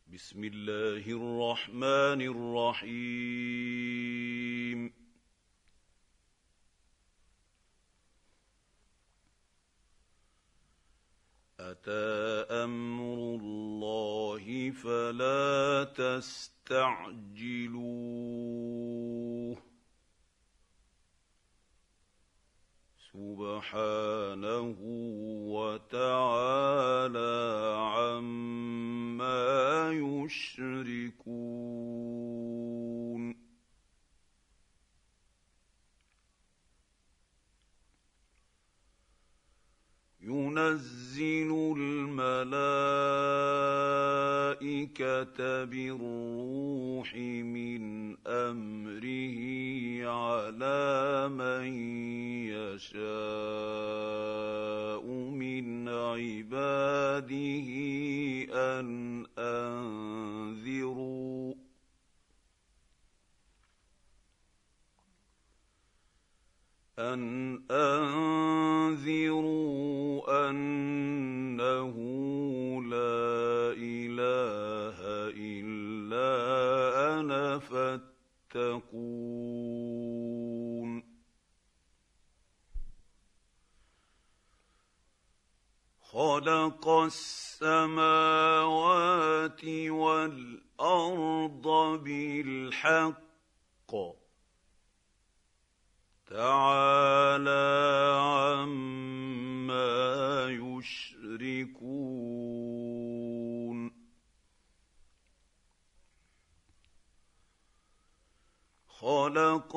بسم الله الرحمن الرحيم. أتى أمر الله فلا تستعجلوه سبحانه وتعالى عما يشركون. ينزل الملائكة بالروح من أمره على من يشاء من عباده أن أنذروا أنه لا إله إلا أنا فاتقون. خلق السماوات والأرض بالحق تعالى عما يشركون. خلق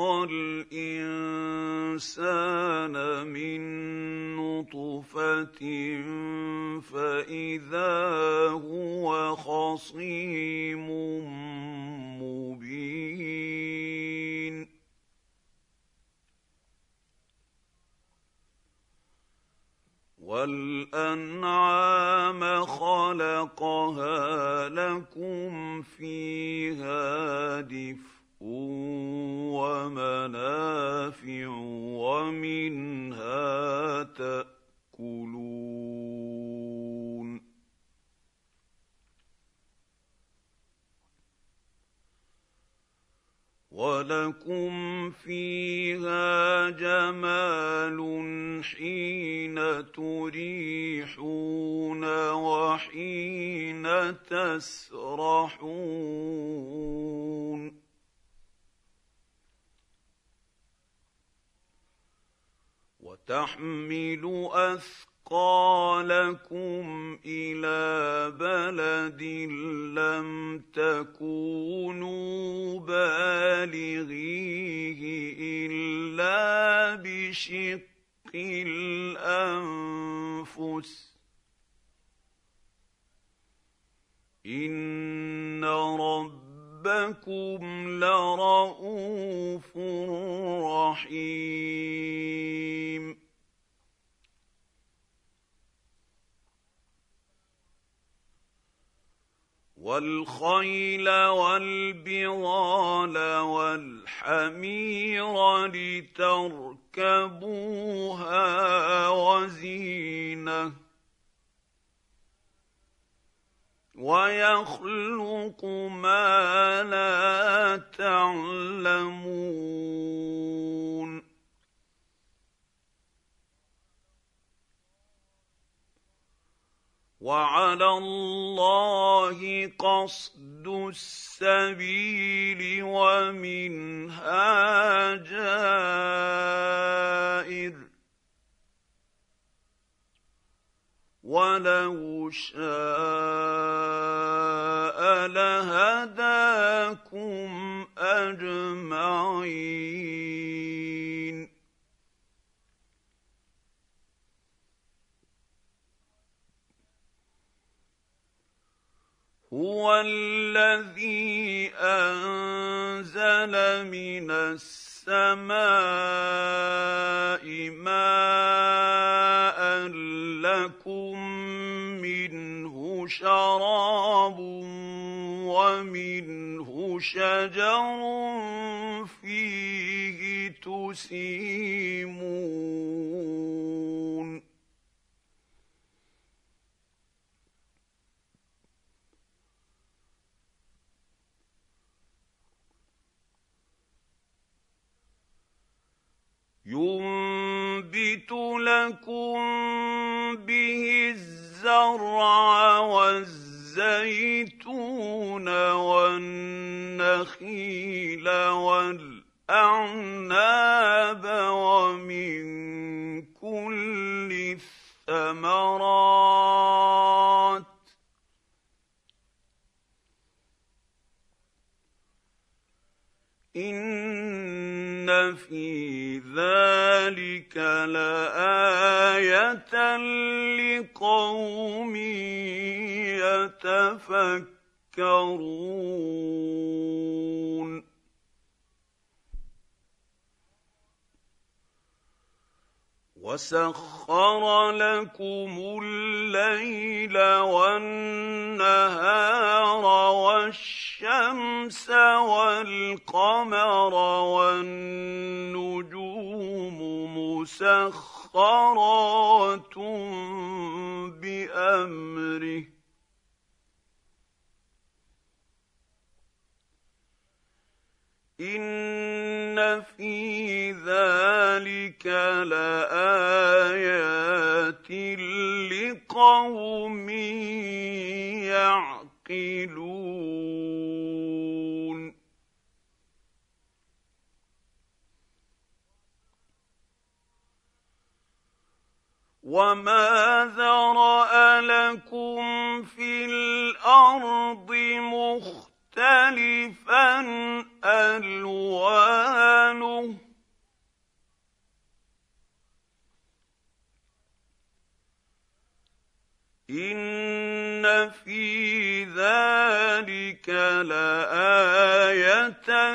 الإنسان من نطفة فإذا هو خصيم مبين. والأنعام خلقها لكم فيها دفء ومنافع ومنها تأكلون. ولكم فيها جمال حين تريحون وحين تسرحون. وتحمل أثقالكم إلى بلد لم تكونوا بالغيه إلا بشق الأنفس إن ربكم لرءوف رحيم. والخيل والبغال والحمير لتركبوها وزينة ويخلق ما لا تعلمون. وعلى الله قصد السبيل ومنها جائر ولو شاء لهداكم أجمعين. هو الذي أنزل من السماء ماء لكم منه شراب ومنه شجر فيه تسيمون. ينبت لكم به الزرع والزيتون والنخيل والأعناب ومن كل الثمرات إن في ذلك لآية لقوم يتفكرون وسخر لكم الليل والنهار والشمس والقمر والنجوم مسخرات بأمره إن في ذلك لآيات لقوم يعقلون وما ذرأ لكم في الأرض مختلفا ألوانه إن في ذلك لآية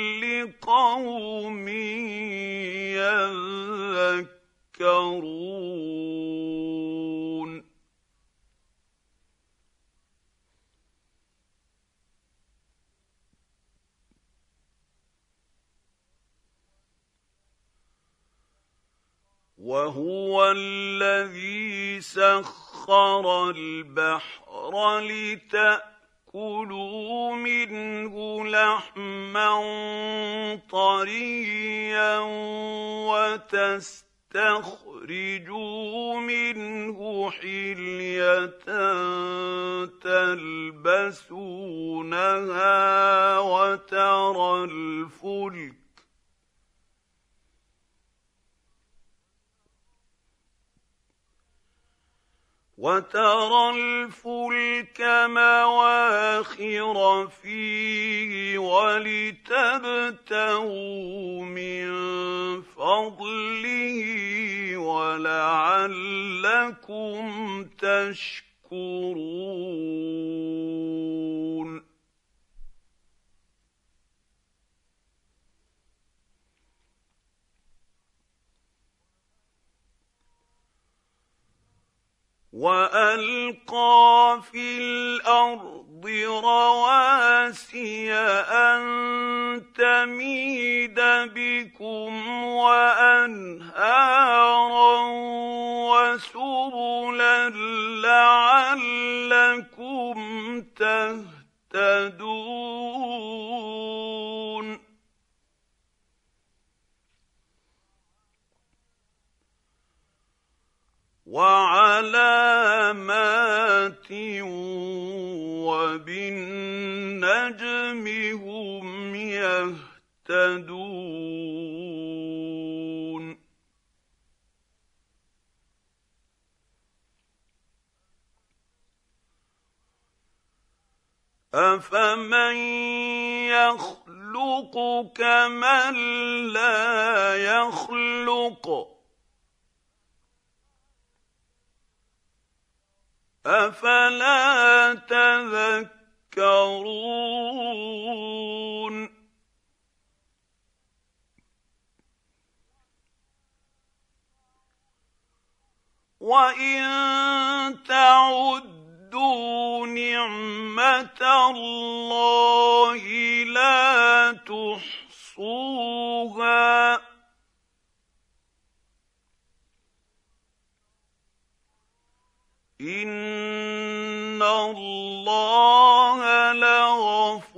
لقوم يذكرون وهو الذي سخر البحر لتأكلوا منه لحما طريا وتستخرجوا منه حلية تلبسونها وترى الفلك مواخر فيه ولتبتغوا من فضله ولعلكم تشكرون وألقى في الأرض رواسي أن تميد بكم وأنهارا وسبلا لعلكم تهتدون وعلامات وبالنجم هم يهتدون أفمن يخلق كمن لا يخلق أفلا تذكرون وإن تعدوا نعمة الله لا تحصوها إن الله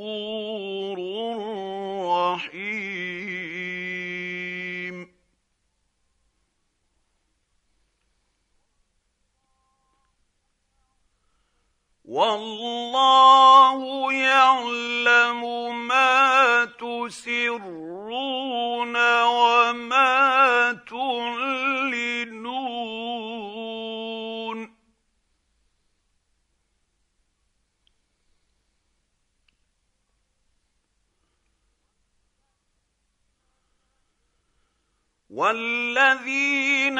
لغفور رحيم والله يعلم ما تسرون وما تعلنون والذين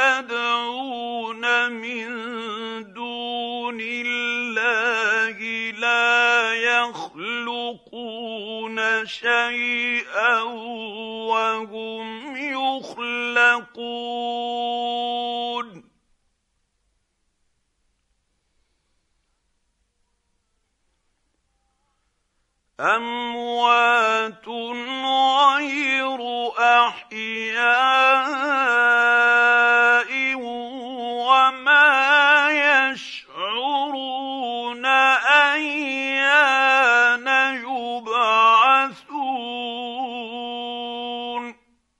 يدعون من دون الله لا يخلقون شيئا وهم يخلقون أموات غير أحياء وما يشعرون أيان يبعثون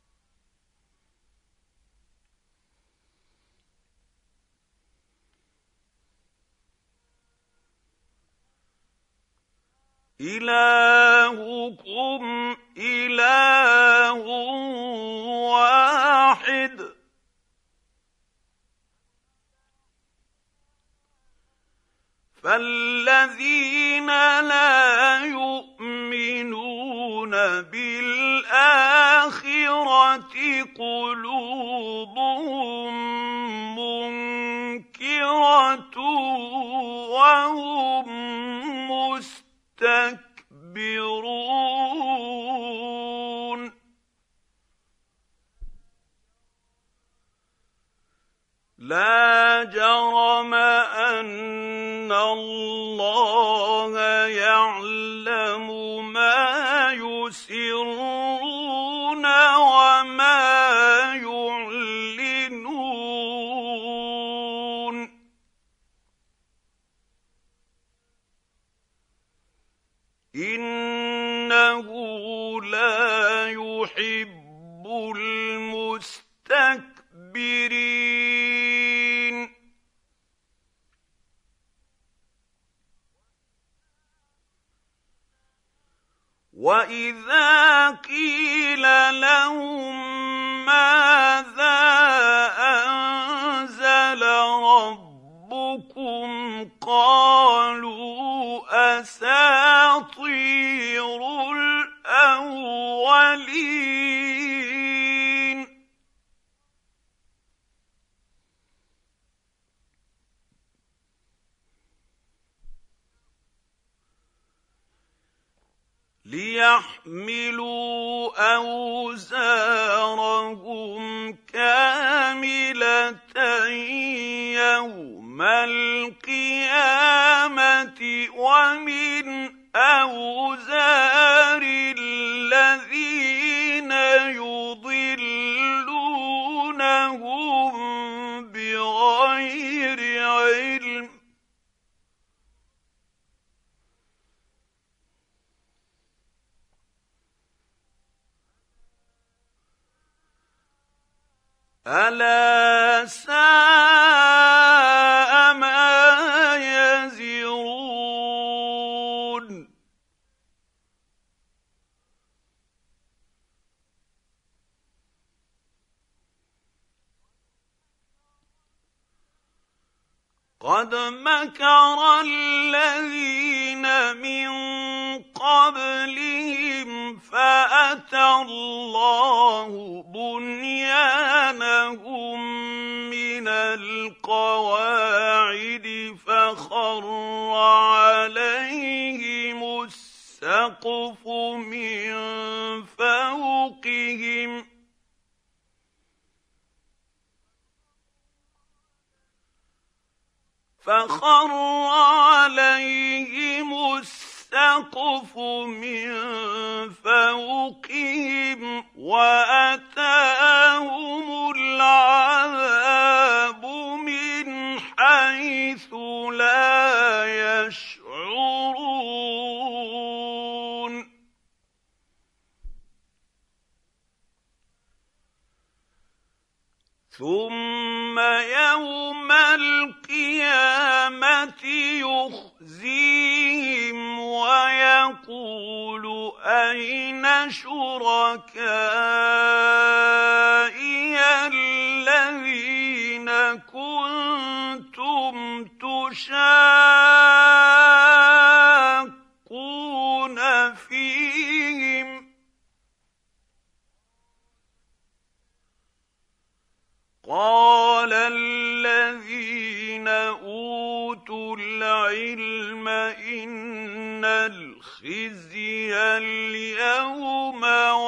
إلهكم إله واحد فالذين لا يؤمنون بالآخرة قلوبهم منكرة وهم مستكبرون لا جرم أن الله يعلم ما يسرون وما يعلنون إنه لا يحب المستكبرين وإذا قيل لهم ماذا أنزل ربكم قالوا أساطير الأولين ليحملوا أوزارهم كاملة يوم القيامة ومن أوزار الذين يضلونهم بغير علم ألا ساء ما يزرون قد مكر الذين من قبلهم فأتى الله بنيانهم من القواعد فخر عليهم السقف من فوقهم فخر عليهم السقف من فوقهم وأتاهم العذاب من حيث لا يشعرون ثم يوم القيامة يخزيهم ويقول أين شركائي الذين كنتم تشاقون فيهم قال الذين أوتوا العلم إن الخزي اليوم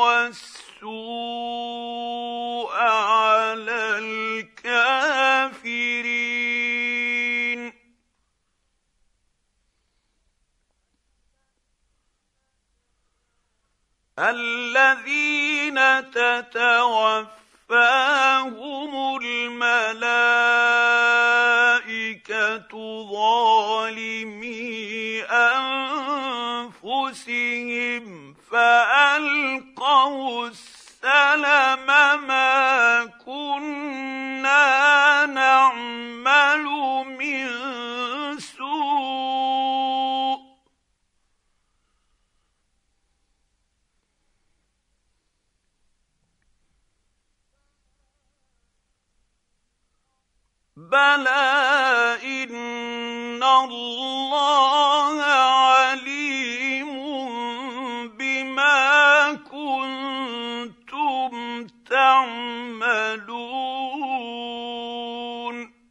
والسوء على الكافرين الذين تتوفاهم الملائكة ظالمي أنفسهم فألقوا السلم ما كنا نعمل من سوء بلى إن الله عليم بما كنتم تعملون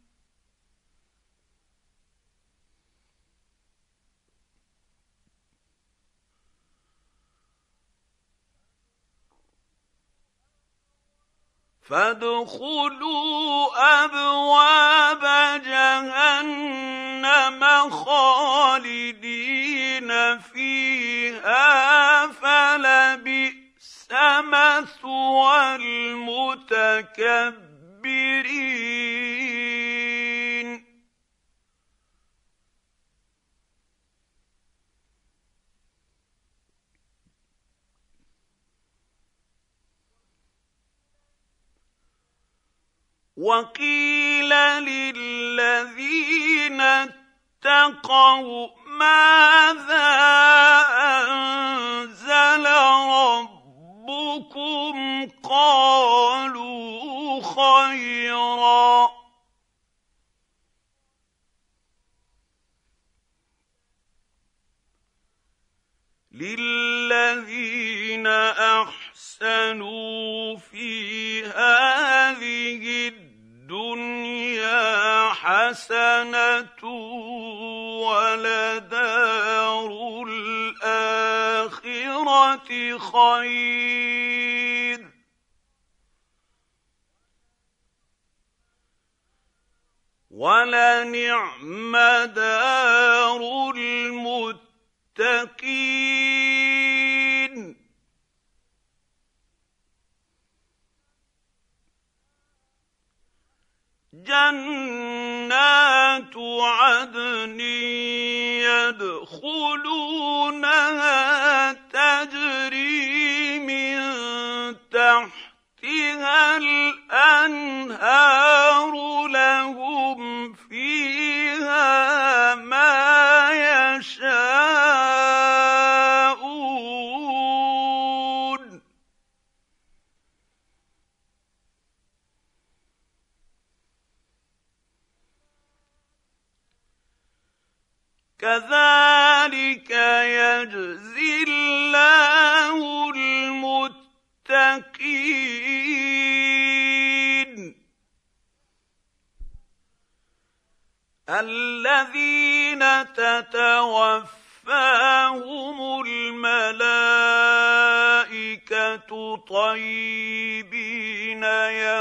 فادخلوا أبواب جهنم خالدين فيها فلبئس مثوى المتكبرين وقيل للذين اتقوا ماذا أنزل ربكم قالوا خيرا للذين أحسنوا في هذه الدنيا حسنة ولدار الآخرة خير ولنعم دار المتقين جنات عدن يدخلونها تجري من تحتها الأنهار لهم فيها ما يشاءون كذلك يجزي الله المتقين الذين تتوفاهم الملائكة طيبين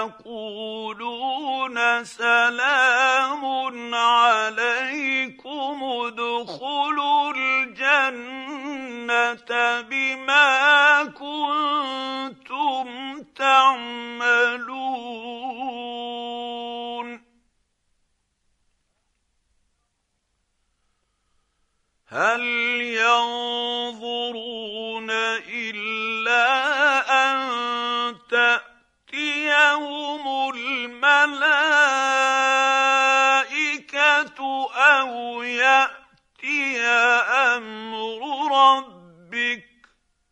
يقولون سلام عليكم ادخلوا الجنة بما كنتم تعملون هل ينظرون إلا أن تأتيهم الملائكة أَوْ يَأْتِيَ أَمْرُ رَبِّكَ ۚ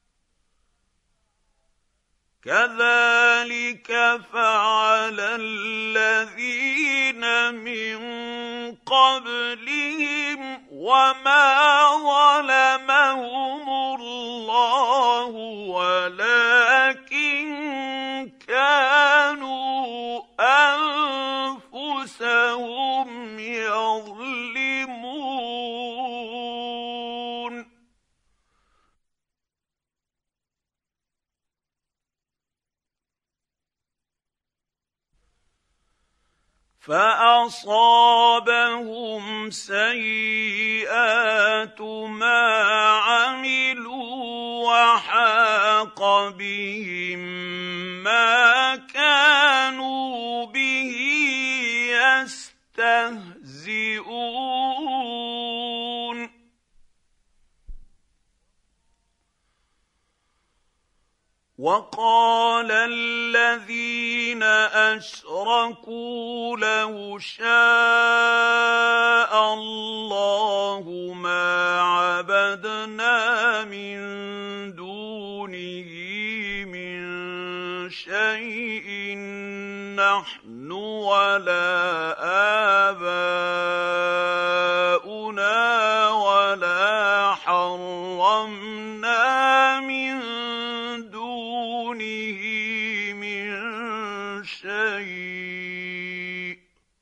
كَذَٰلِكَ فَعَلَ الَّذِينَ مِن قَبْلِهِمْ ۖ وَمَا ظَلَمَهُمُ اللَّهُ وَلَٰكِن كَانُوا أَنفُسَهُمْ يَظْلِمُونَ فَأَصَابَهُمْ سَيِّئَاتُ مَا عَمِلُوا وَحَاقَ بِهِم مَّا كَانُوا بِهِ يَسْتَهْزِئُونَ وَقَالَ الَّذِينَ أَشْرَكُوا لَوْ شَاءَ اللَّهُ مَا عَبَدْنَا مِن دُونِهِ مِن شَيْءٍ نَّحْنُ وَلَا آبَاؤُنَا وَلَا حَرَّمْنَا مِن دُونِهِ مِن شَيْءٍ ۚ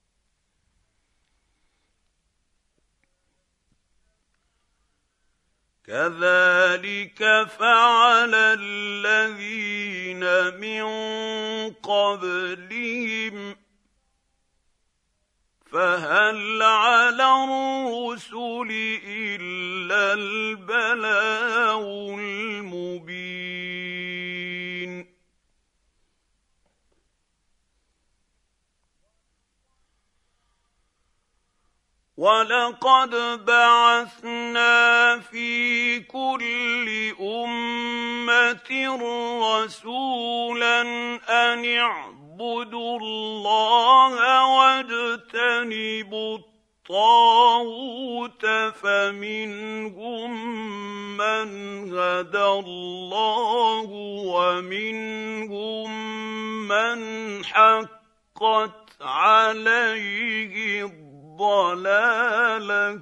كَذَٰلِكَ فَعَلَ الَّذِينَ مِن قَبْلِهِمْ ۚ فَهَلْ عَلَى الرُّسُلِ إِلَّا الْبَلَاغُ الْمُبِينُ وَلَقَدْ بَعَثْنَا فِي كُلِّ أُمَّةٍ رَّسُولًا أَنِ اعْبُدُوا اللَّهَ وَاجْتَنِبُوا الطَّاغُوتَ ۖ فَمِنْهُم مَّنْ هَدَى اللَّهُ وَمِنْهُم مَّنْ حَقَّتْ عَلَيْهِ الضَّلَالَةُ ۚ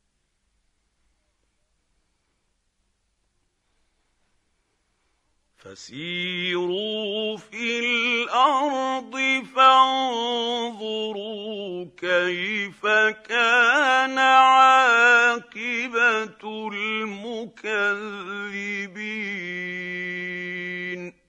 فَسِيرُوا فِي الْأَرْضِ فَانظُرُوا كَيْفَ كَانَ عَاقِبَةُ الْمُكَذِّبِينَ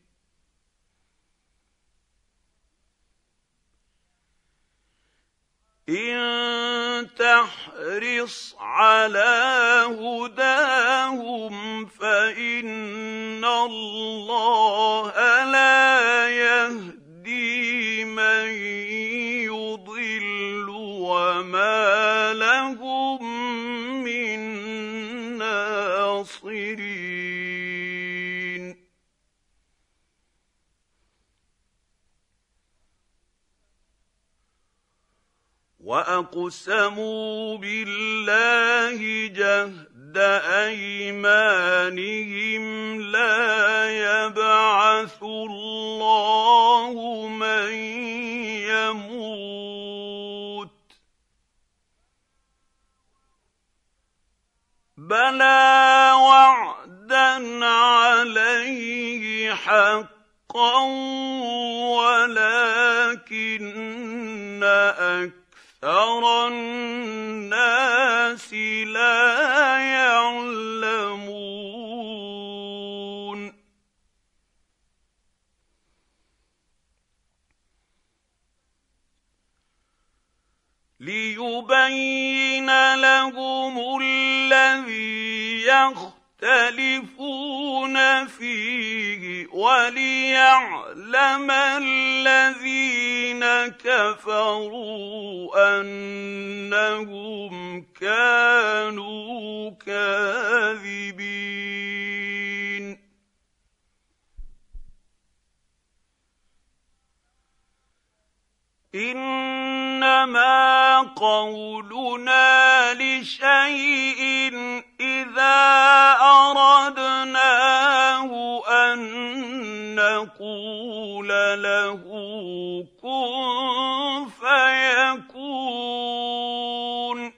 إِن تَحْرِصْ عَلَىٰ هُدَاهُمْ فَإِنَّ اللَّهَ لَا يَهْدِي مَن يُضِلُّ وَمَا لَهُم مِّن نَّاصِرِينَ وَأَقْسَمُوا بِاللَّهِ جَهْدَ أَيْمَانِهِمْ لَا يَبْعَثُ اللَّهُ مَن يَمُوتُ ۚ بَلَىٰ وَعْدًا عَلَيْهِ حَقًّا وَلَٰكِنَّ أَكْثَرَ النَّاسِ لَا يَعْلَمُونَ لِيُبَيِّنَ لَهُمُ الَّذِي يَخْتَلِفُونَ فِيهِ وَلِيَعْلَمَ الَّذِينَ كَفَرُوا أَنَّهُمْ كَانُوا كَاذِبِينَ إنما قولنا لشيء إذا أردناه أن نقول له كن فيكون.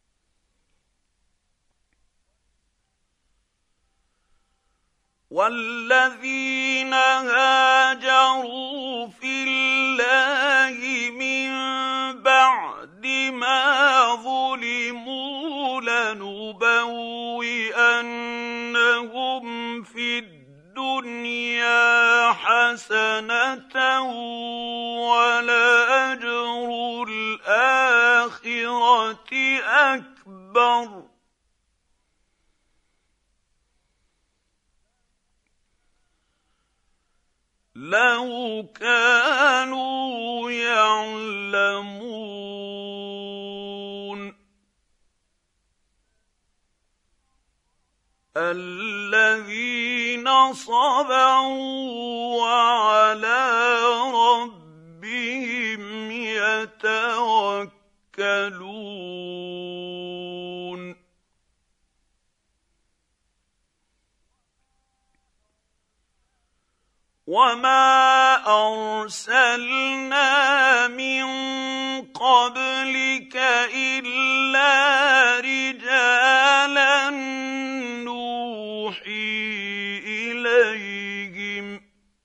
والذين هاجروا في الله من بعد ما ظلموا لنبوئنهم في الدنيا حسنة ولأجر الآخرة أكبر لو كانوا يعلمون. الذين صبروا وعلى ربهم يتوكلون. وما أرسلنا من قبلك إلا رجالا نوحي إليهم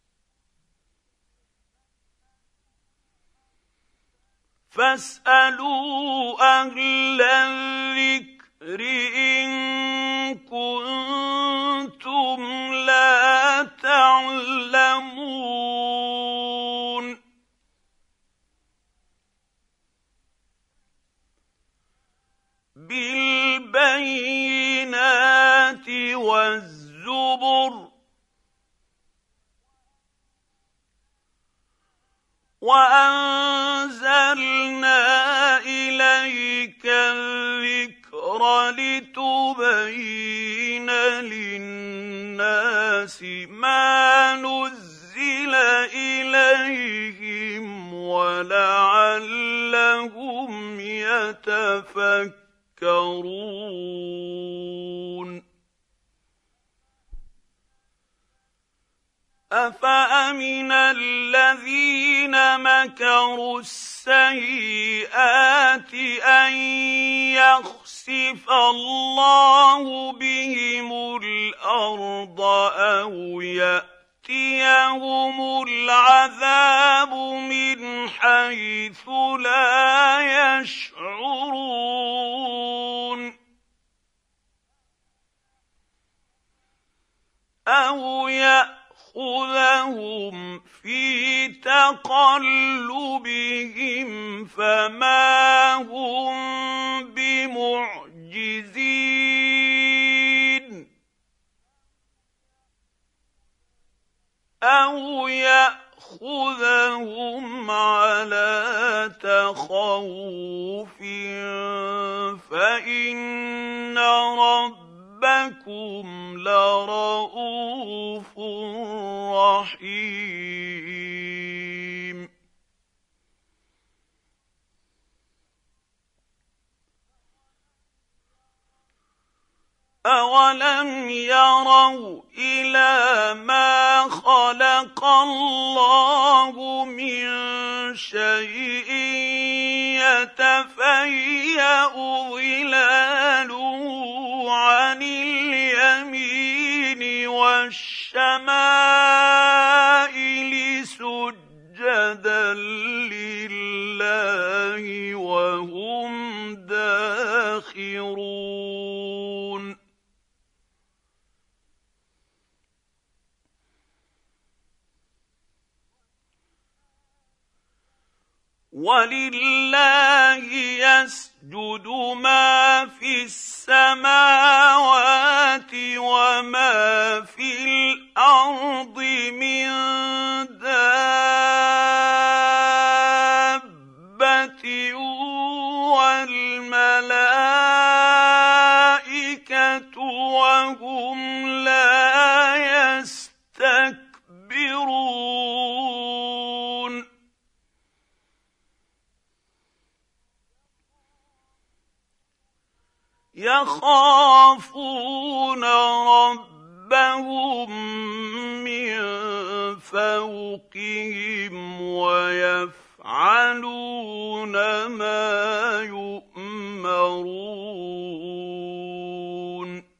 فاسألوا أهل الذكر إن كنتم لا تعلمون. بالبينات والزبر وأنزلنا إليك الذكر لتبين للناس ما نزل إليهم ولعلهم يتفكرون. أفأمن الذين مكروا السيئات أن يخسف الله بهم الأرض أو يأتيهم العذاب من حيث لا يشعرون أو يأخذهم في تقلبهم فما هم بمعجزين أو يأخذهم على تخوف فإن ربكم لرءوف رحيم. أولم يروا إلى ما خلق الله من شيء يتفيأ ظلاله عن اليمين والشمائل سجدا لله وهم داخرون. ولله يسجد ما في السماوات وما في الأرض من دابة والملائكة وهم لا يستكبرون. يخافون ربهم من فوقهم ويفعلون ما يؤمرون.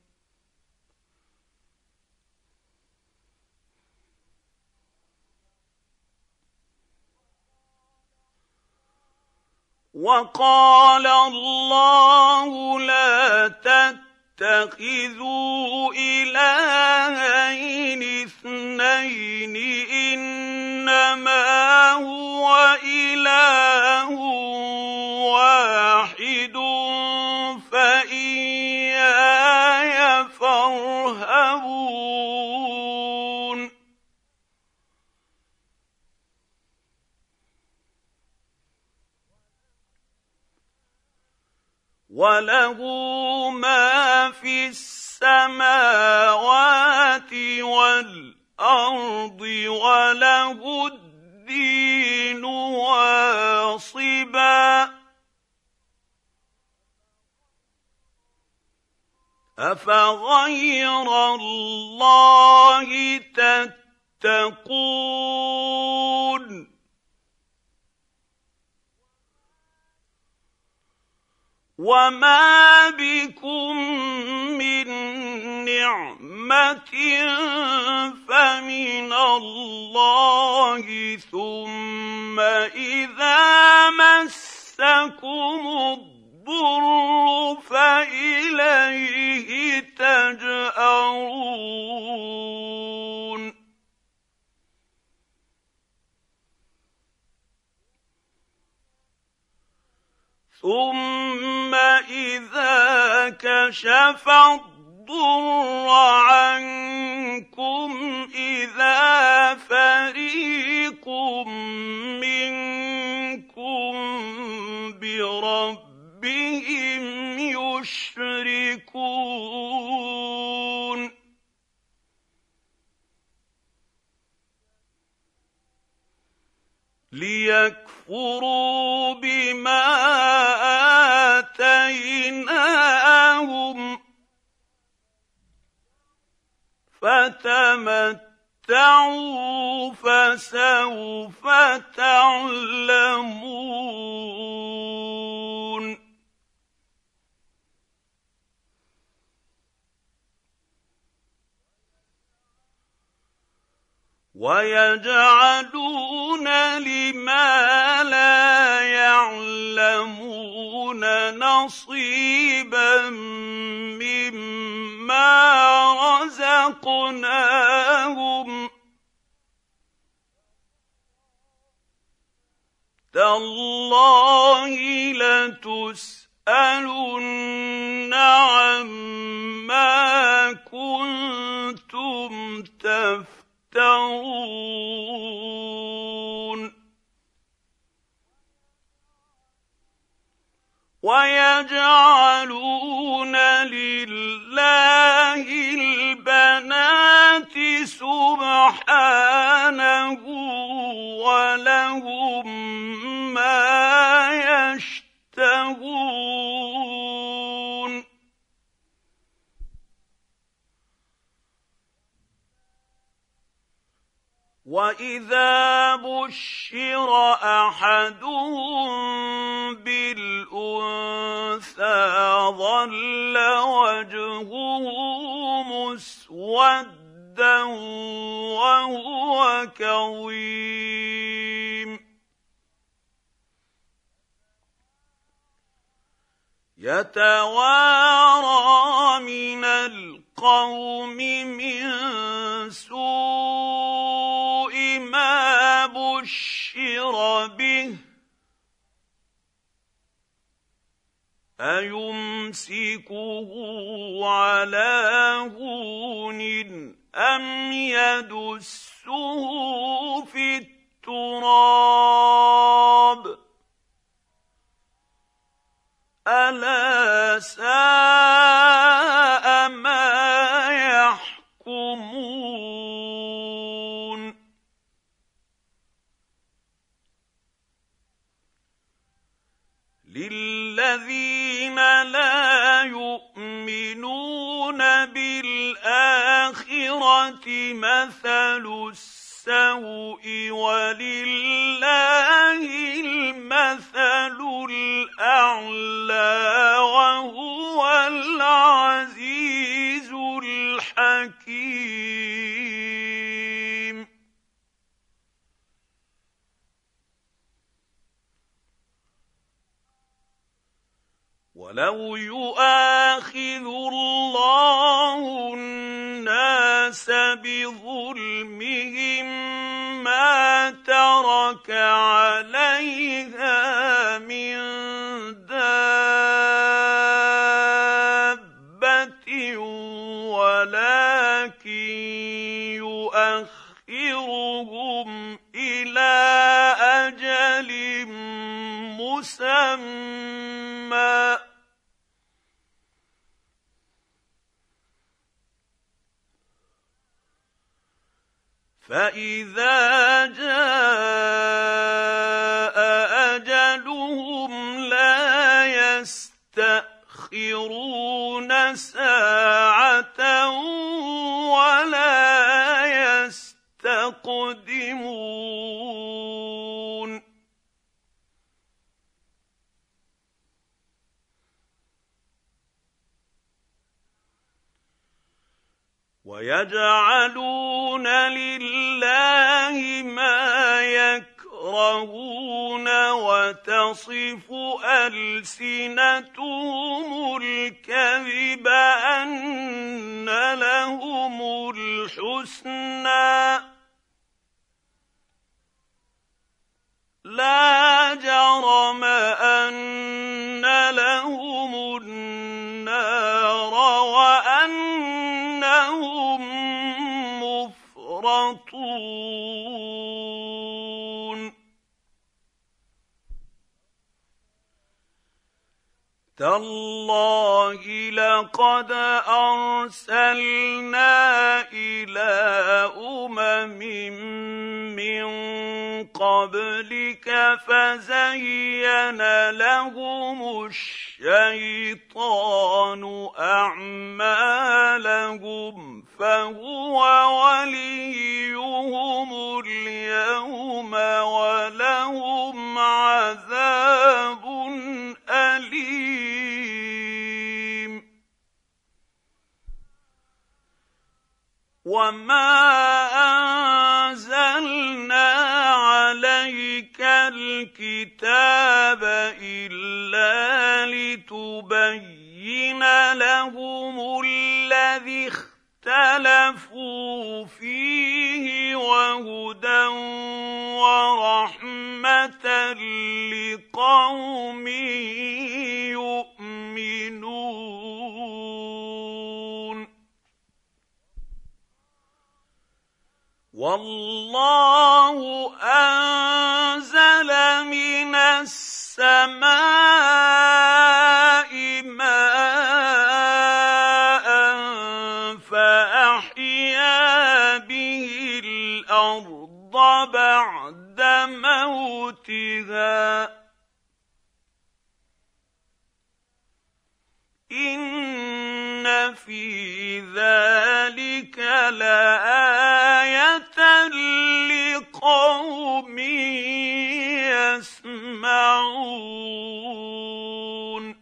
وقال الله لا تتخذوا إلهين اثنين إنما هو إله واحد فإياي فارهبون. وله ما في السماوات والأرض وله الدين واصبا. أفغير الله تتقون. وما بكم من نعمة فمن الله ثم إذا مسكم الضر فإليه تجأرون. ثم إذا كشف الضر عنكم إذا فريق منكم بربهم يشركون. ليكفروا بما آتيناهم فتمتعوا فسوف تعلمون. ويجعلون لما لا يعلمون نصيبا مما رزقناهم. تالله لتسألن عما كنتم تفترون. ويجعلون لله البنات سبحانه ولهم ما يشتهون. وإذا بشر أحدهم بالأنثى ظل وجهه مسودا وهو كظيم. يتوارى من القوم من سوء ما بشر به أيمسكه على هون أم يدسه في التراب ألا ساء ما يحكمون. للذين لا يؤمنون بِالْآخِرَةِ مَثَلُ السَّوْءِ وَلِلَّهِ الْمَثَلُ الْأَعْلَىٰ وَهُوَ الْعَزِيزُ الْحَكِيمُ. وَلَوْ يُؤَاخِذُ اللَّهُ النَّاسَ بِظُلْمِهِم مَّا تَرَكَ عَلَيْهَا مِن دَابَّةٍ وَلَٰكِن يُؤَخِّرُهُمْ إِلَىٰ أَجَلٍ مُّسَمًّى فَإِذَا جَاءَ أَجَلُهُمْ لَا يَسْتَأْخِرُونَ سَاعَةً وَلَا يَسْتَقْدِمُونَ. وَيَجْعَلُونَ لِلَّهِ مَا يَكْرَهُونَ وَتَصِفُ أَلْسِنَتُهُمُ الْكَذِبَ أَنَّ لَهُمُ الْحُسْنَىٰ لَا جَرَمَ أَنَّ لَهُمُ النَّارَ وَأَنَّهُم مُّفْرَطُونَ. تَاللَّهِ لَقَدْ أَرْسَلْنَا إِلَىٰ أُمَمٍ مِّن قَبْلِكَ فَزَيَّنَ لَهُمُ الشَّيْطَانُ أَعْمَالَهُمْ فَهُوَ وَلِيُّهُمُ الْيَوْمَ وَلَهُمْ عَذَابٌ أَلِيمٌ. وَمَا أَنزَلْنَا عَلَيْكَ الْكِتَابَ إِلَّا لِتُبَيِّنَ لَهُمُ الَّذِي اخْتَلَفُوا فِيهِ وَهُدًى وَرَحْمَةً لِّقَوْمٍ يُؤْمِنُونَ. وَاللَّهُ أَنزَلَ مِنَ السَّمَاءِ مَاءً فَأَحْيَا بِهِ الْأَرْضَ بَعْدَ مَوْتِهَا ۚ إِنَّ فِي ذَلِكَ لَآيَةً لِّقَوْمٍ يَسْمَعُونَ.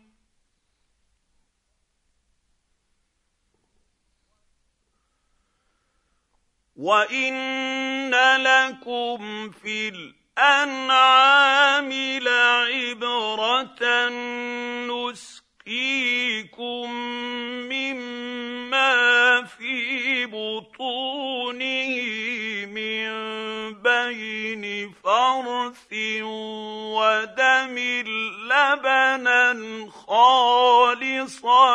وَإِنَّ لَكُمْ فِي الْأَنْعَامِ لَعِبْرَةً نُّسْقِيكُم مِّمَّا فِي بُطُونِهِ مِن بَيْنِ فَرْثٍ وَدَمٍ لَّبَنًا خَالِصًا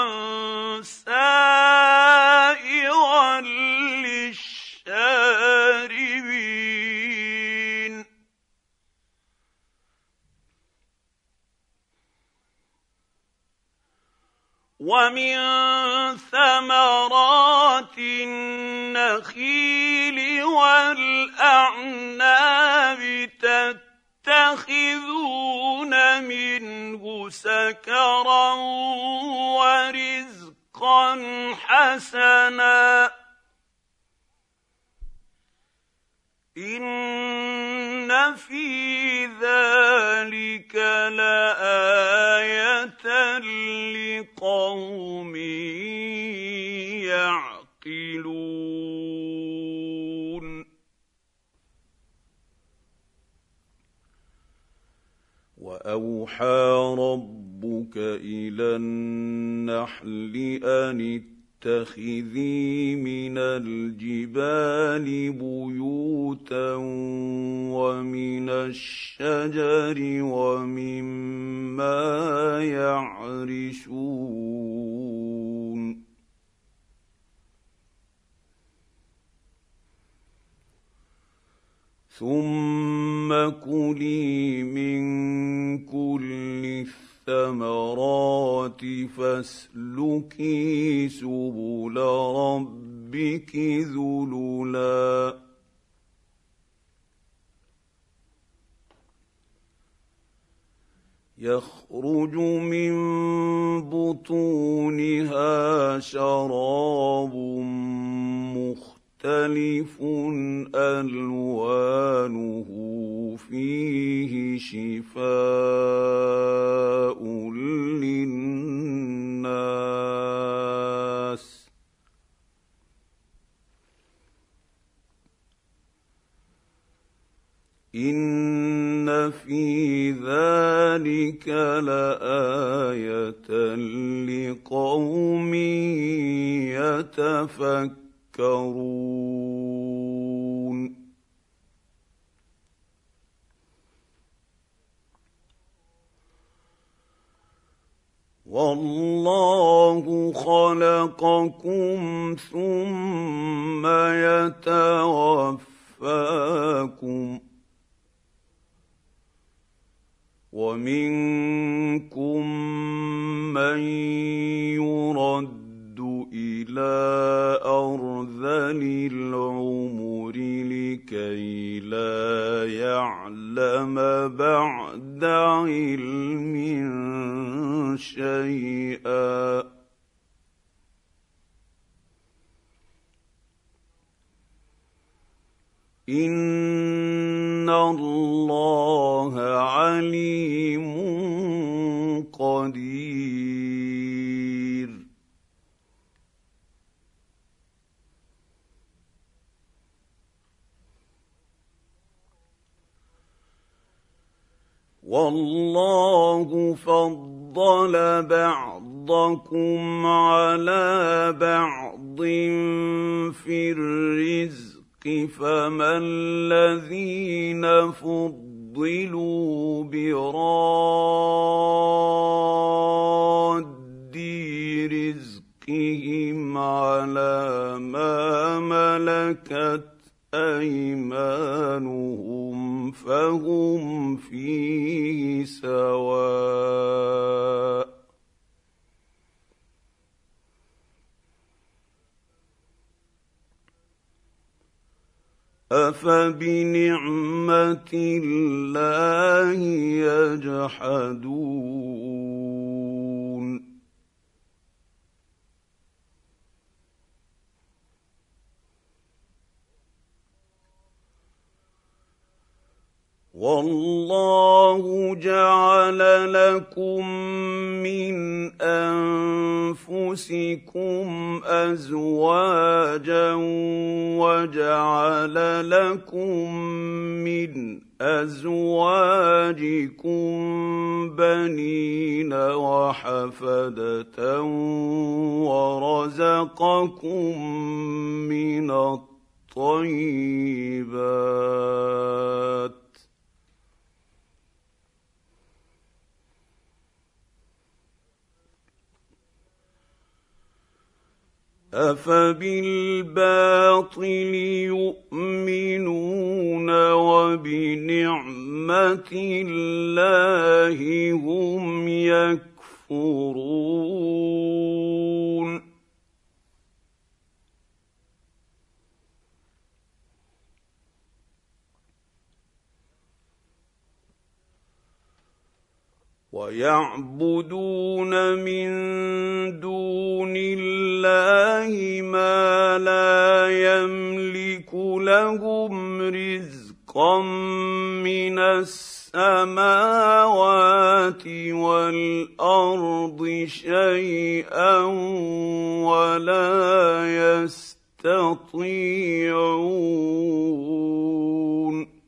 سَائِغًا لِّلشَّارِبِينَ. وَمِن ثَمَرَاتِ النَّخِيلِ وَالْأَعْنَابِ تَتَّخِذُونَ مِنْهُ سَكَرًا وَرِزْقًا رزقا حسنا إن في ذلك لآية لقوم يعقلون وأوحى ربك إلى النحل أن اتخذي من الجبال بيوتا ومن الشجر ومما يعرشون ثم كلي من كل الثمرات فاسلكي سبل ربك ذللا يخرج من بطونها شراب مختلف ألوانه فيه شفاء للناس إن في ذلك لآية لقوم يتفكرون والله خلقكم ثم يتوفاكم ومنكم من يرد إلى أرذل العمر لكي لا يعلم بعد علم شيئا إن الله عليم قدير والله فضل بعضكم على بعض في الرزق فما الذين فضلوا براد رزقهم على ما ملكت أيمانهم فهم فيه سواء أفبنعمة الله يجحدون والله جعل لكم من أنفسكم أزواجا وجعل لكم من أزواجكم بنين وحفدة ورزقكم من الطيبات أفبالباطل يؤمنون وبنعمة الله هم يكفرون ويعبدون من دون الله ما لا يملك لهم رزقا من السماوات والارض شيئا ولا يستطيعون.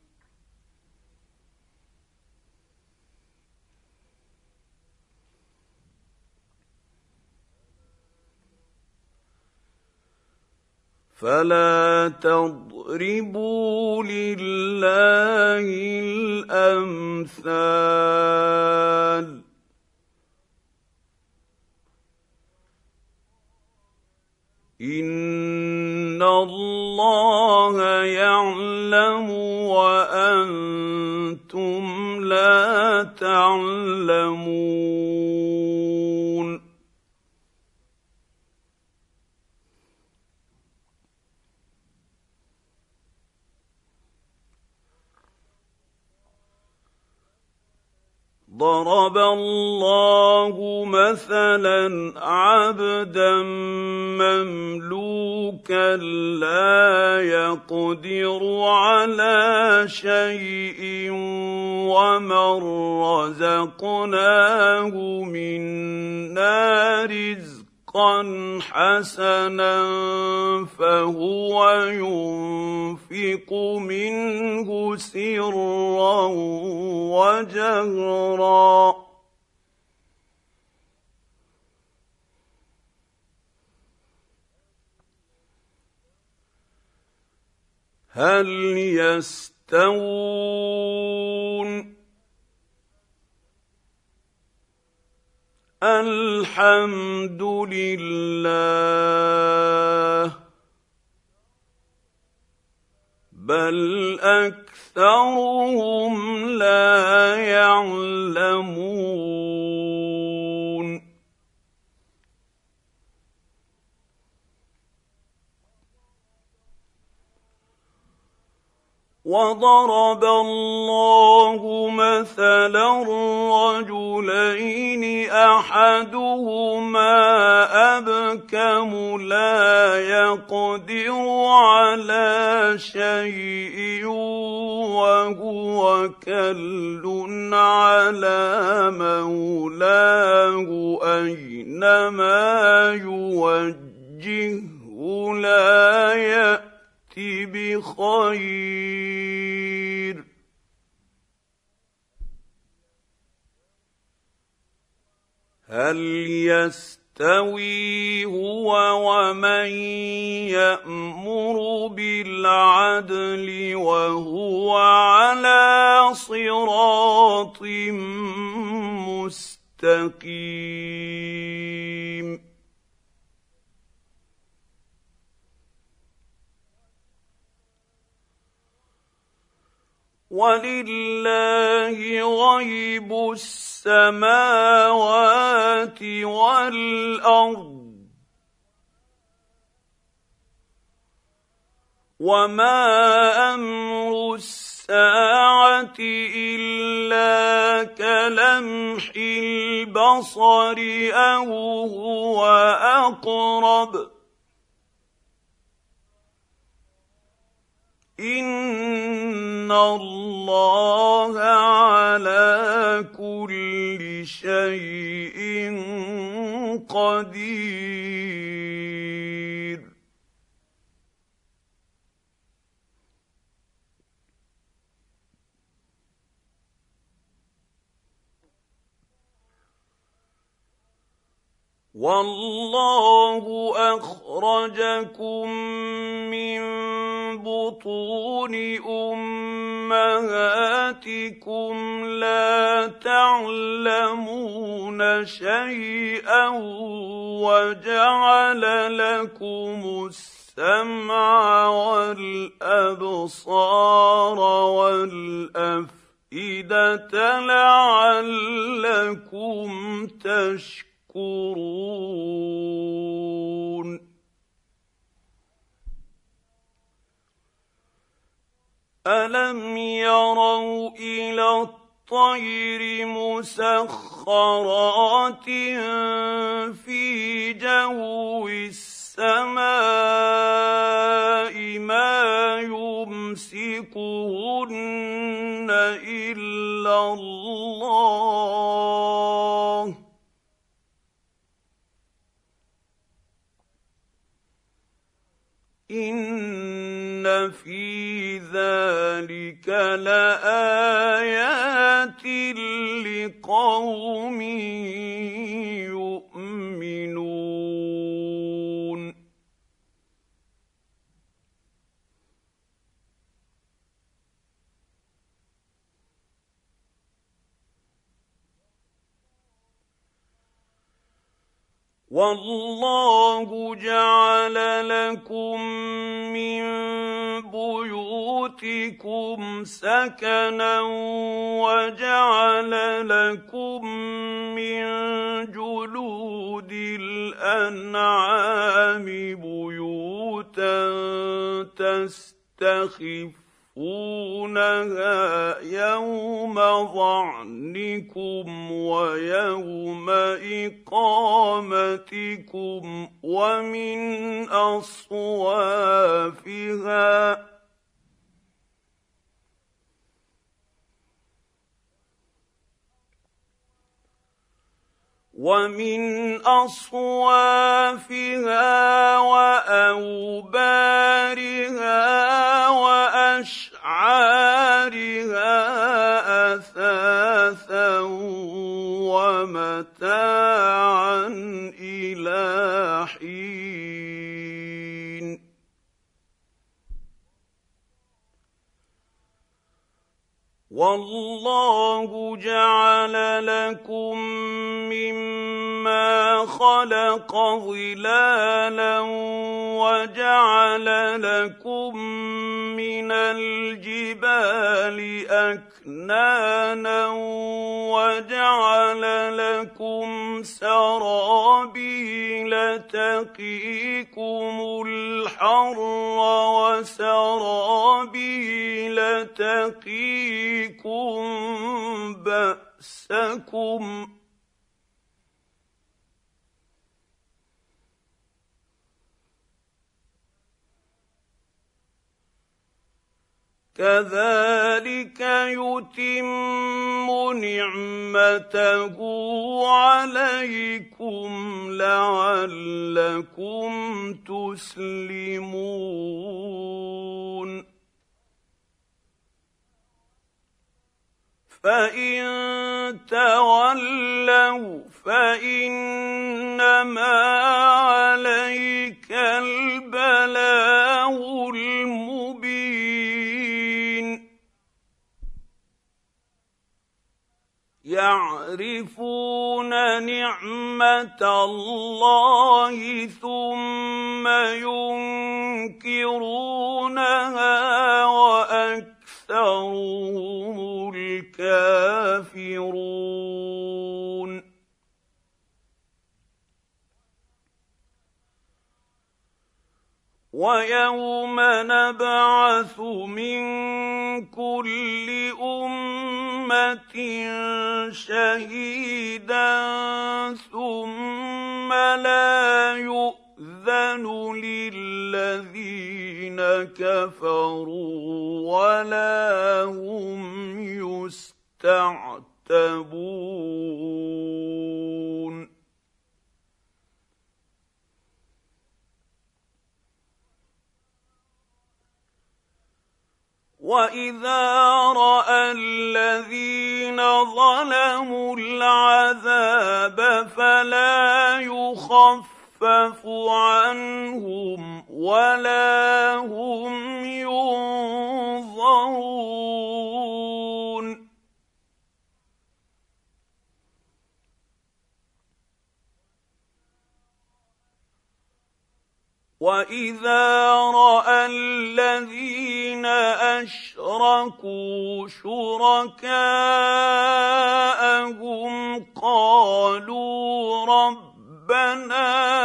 فلا تضربوا لله الامثال ان الله يعلم وانتم لا تعلمون. ضرب الله مثلا عبدا مملوكا لا يقدر على شيء ومن رزقناه منا رزقا حسنا فهو ينفق منه سرا وجهرا هل يستوون؟ الحمد لله بل اكثرهم لا يعلمون. وضرب الله مثلا رجلين احدهما ابكم لا يقدر على شيء وهو كل على مولاه اينما يوجهه لا يأتي بخير هل يستوي هو ومن يأمر بالعدل وهو على صراط مستقيم؟ ولله غيب السماوات والارض وما امر الساعه الا كلمح البصر او هو اقرب إن الله على كل شيء قدير. والله أخرجكم من بطون أمهاتكم لا تعلمون شيئا وجعل لكم السمع والأبصار والأفئدة لعلكم تشكرون. ألم يروا إلى الطير مسخرات مسخرات في جو السماء ما يمسكهن إلا الله إن في ذلك لآيات لقوم يؤمنون والله جعل لكم من بيوتكم سكنا وجعل لكم من جلود الأنعام بيوتا تستخفونها يوم ظعنكم ويوم إقامتكم ومن أصوافها وأوبارها وأشعارها أثاثا ومتاعا إلى حين والله جعل لكم مما خلق ظلالا وجعل لكم من الجبال أكنانا وجعل لكم سرابيل تقيكم الحر وسرابيل تقيكم بأسكم كذلك يتم نعمته عليكم لعلكم تسلمون فإن تولوا فإنما عليك البلاغ المبين يعرفون نعمة الله ثم ينكرونها وأكثرهم الكافرون ويوم نبعث من كل أمة شهيدا ثم لا يؤذن للذين كفروا ولا هم يستعتبون وإذا رأى الذين ظلموا العذاب فلا يخفف عنهم ولا هم ينظرون وإذا رأى الذين أشركوا شركاءهم قالوا ربنا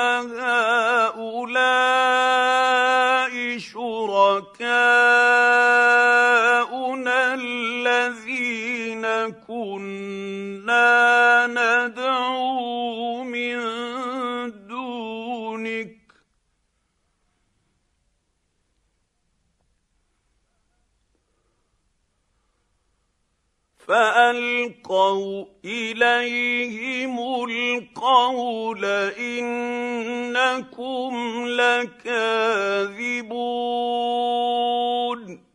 هؤلاء شركاؤنا الذين كنا فألقوا إليهم القول إنكم لكاذبون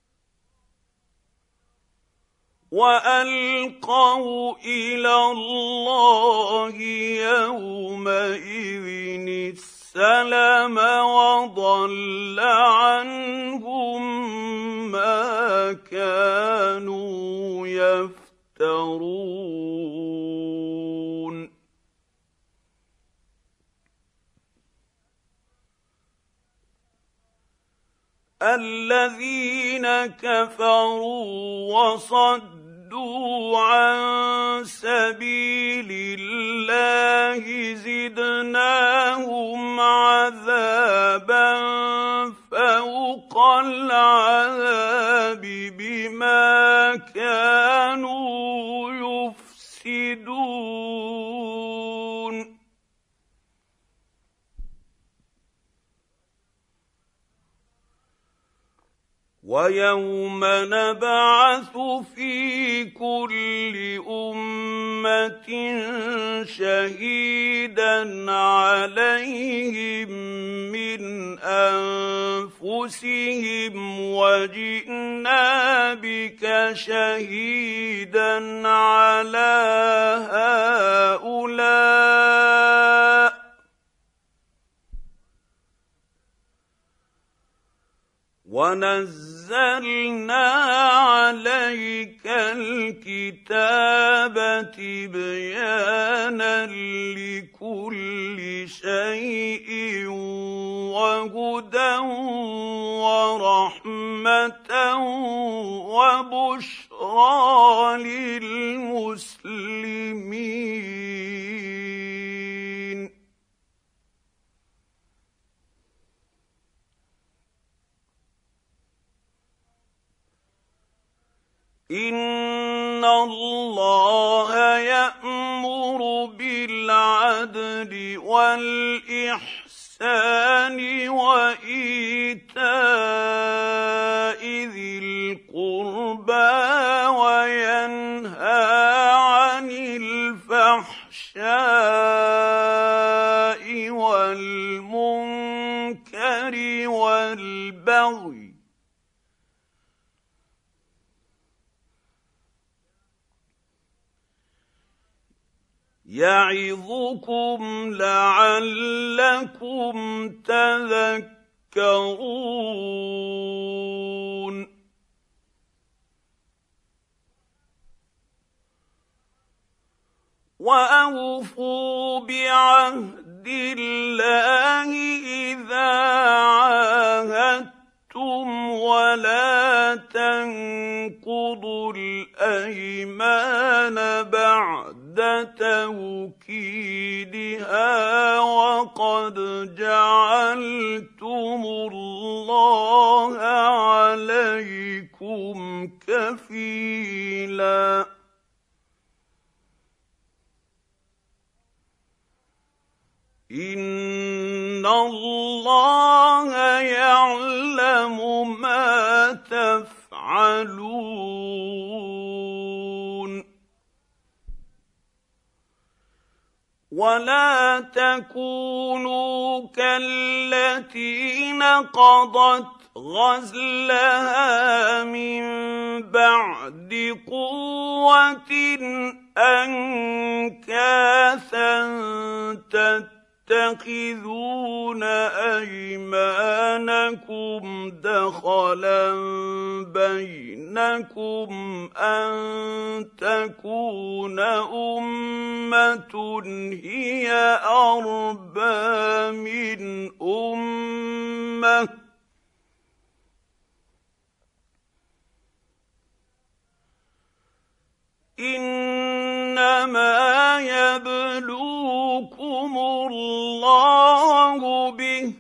وألقوا إلى الله يومئذ السلم وضل عنهم ما كانوا يفترون الذين كفروا وصدوا عن سبيل الله زدناهم عذابا فوق العذاب بما كانوا يفسدون ويوم نبعث في كل أمة شهيدا عليهم من أنفسهم وجئنا بك شهيدا على هؤلاء ونزلنا عليك الكتاب تبيانا لكل شيء وهدى ورحمة وبشرى للمسلمين إن الله يأمر بالعدل والإحسان وإيتاء ذي القربى وينهى عن الفحشاء والمنكر والبغي يعظكم لعلكم تذكرون وأوفوا بعهد الله إذا عاهدتم ولا تنقضوا الأيمان بعد توكيدها وقد جعلتم الله عليكم كفيلا إن الله يعلم ما تفعلون ولا تكونوا كالتي نقضت غزلها من بعد قوة أنكاثا تتخذون أيمانكم دخلا بينكم أن تكون أمة هي أربى من أمة إنما يبلوكم الله به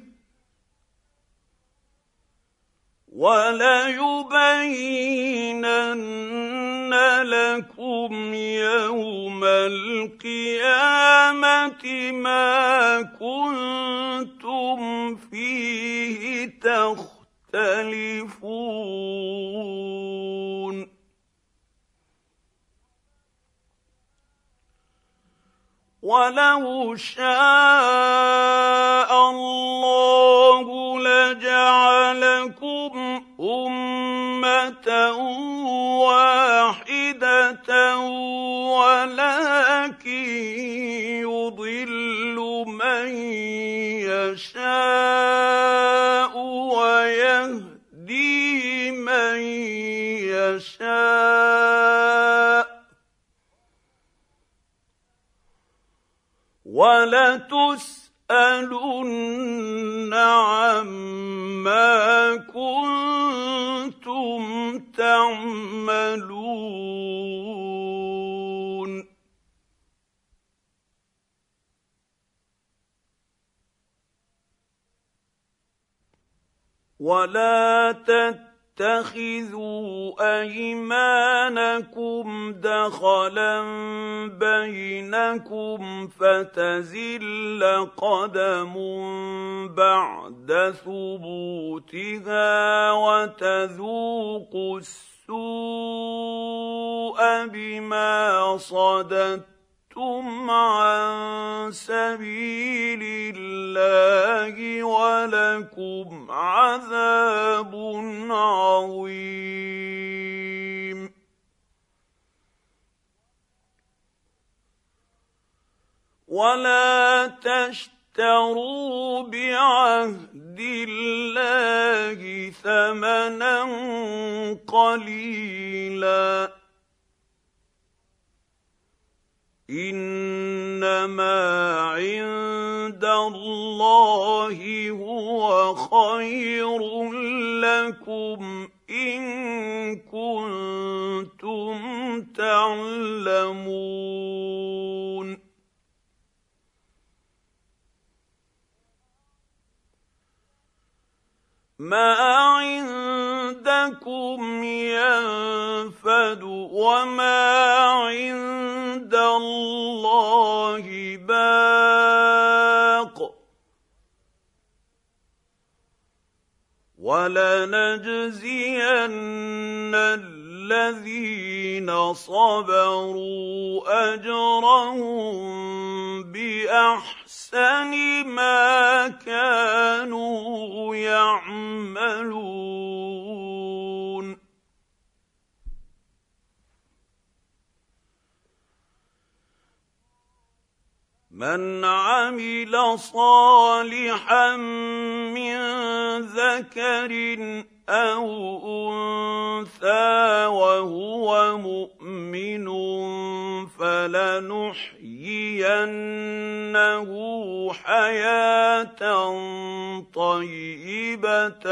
وليبينن لكم يوم القيامة ما كنتم فيه تختلفون ولو شاء الله لجعلكم أمة واحدة ولكن يضل من يشاء ويهدي من يشاء وَلَتُسْأَلُنَّ عَمَّا كُنتُمْ تَعْمَلُونَ وَلَا تَتَّخِذُوا أَيْمَانَكُمْ دَخَلًا بَيْنَكُمْ فَتَزِلَّ قَدَمٌ بَعْدَ ثُبُوتِهَا وَتَذُوقُوا السُّوءَ بِمَا صَدَدتُّمْ عَن سَبِيلِ اللَّهِ وَلَكُمْ عَذَابٌ عَظِيمٌ وَلَا تَشْتَرُوا بِعَهْدِ اللَّهِ ثَمَنًا قَلِيلًا إِنَّمَا عِندَ اللَّهِ هُوَ خَيْرٌ لَّكُمْ إِن كُنتُمْ تَعْلَمُونَ مَا عِندَكُمْ يَنفَدُ وَمَا عِندَ اللَّهِ بَاقٍ وَلَنَجْزِيَنَّ الَّذِينَ صَبَرُوا أَجْرَهُم بِأَحْسَنِ مَا كَانُوا يَعْمَلُونَ مَنْ عَمِلَ صَالِحًا مِّن ذَكَرٍ أَوْ أُنثَىٰ وَهُوَ مُؤْمِنٌ فَلَنُحْيِيَنَّهُ حَيَاةً طَيِّبَةً